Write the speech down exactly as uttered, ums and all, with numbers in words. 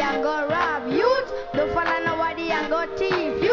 and go rob youth. Don't follow nobody and go thief.